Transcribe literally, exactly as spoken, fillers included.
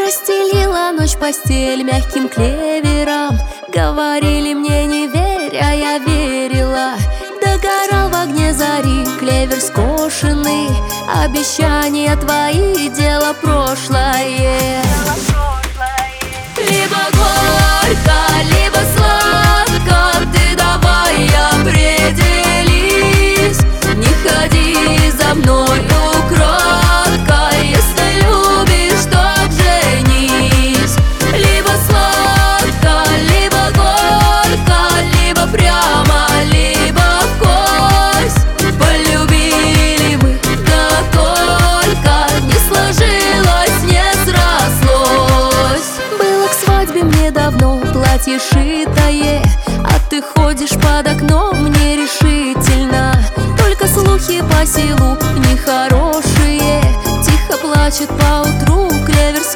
Расстелила ночь постель мягким клевером. Говорили мне не верь, а я верила. Догорал в огне зари клевер скошенный. Обещания твои — дело прошлое. Либо горько, либо сладко, ты давай определись. Не ходи за мной украдко, если любишь, так женись. Либо сладко, либо горько, либо прямо, либо вкось. Полюбили мы, да только не сложилось, не срослось. Было к свадьбе мне давно платье шитое, а ты ходишь под окном нерешительно. Только слухи по селу нехорошие, тихо плачет поутру клевер